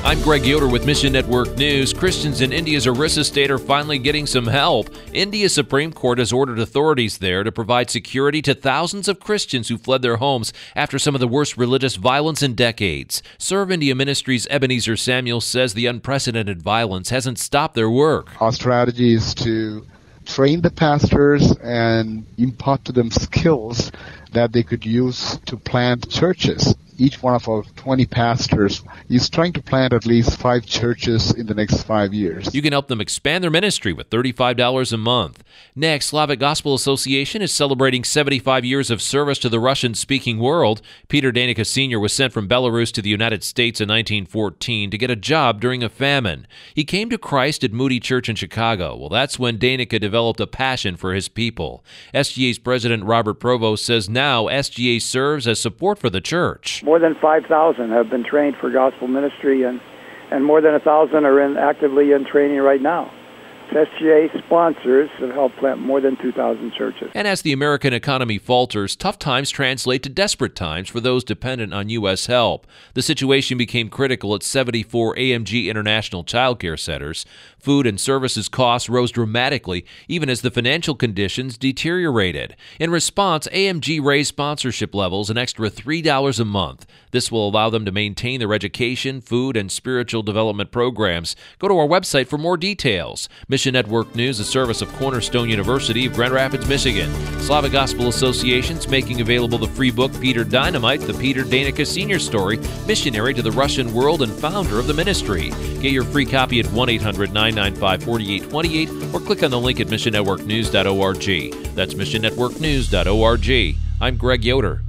I'm Greg Yoder with Mission Network News. Christians in India's Orissa state are finally getting some help. India's Supreme Court has ordered authorities there to provide security to thousands of Christians who fled their homes after some of the worst religious violence in decades. Serve India Ministries' Ebenezer Samuel says the unprecedented violence hasn't stopped their work. Our strategy is to train the pastors and impart to them skills that they could use to plant churches. Each one of our 20 pastors is trying to plant at least 5 churches in the next 5 years. You can help them expand their ministry with $35 a month. Next, Slavic Gospel Association is celebrating 75 years of service to the Russian-speaking world. Peter Danica Sr. was sent from Belarus to the United States in 1914 to get a job during a famine. He came to Christ at Moody Church in Chicago. Well, that's when Danica developed a passion for his people. SGA's President Robert Provost says now SGA serves as support for the church. More than 5,000 have been trained for gospel ministry, and more than 1,000 are actively in training right now. SGA sponsors have helped plant more than 2,000 churches. And as the American economy falters, tough times translate to desperate times for those dependent on U.S. help. The situation became critical at 74 AMG International Child Care Centers. Food and services costs rose dramatically, even as the financial conditions deteriorated. In response, AMG raised sponsorship levels an extra $3 a month. This will allow them to maintain their education, food, and spiritual development programs. Go to our website for more details. Mission Network News, a service of Cornerstone University of Grand Rapids, Michigan. Slavic Gospel Association's making available the free book Peter Dynamite, the Peter Danica Sr. story, missionary to the Russian world and founder of the ministry. Get your free copy at 1-800-995-4828 or click on the link at missionnetworknews.org. That's missionnetworknews.org. I'm Greg Yoder.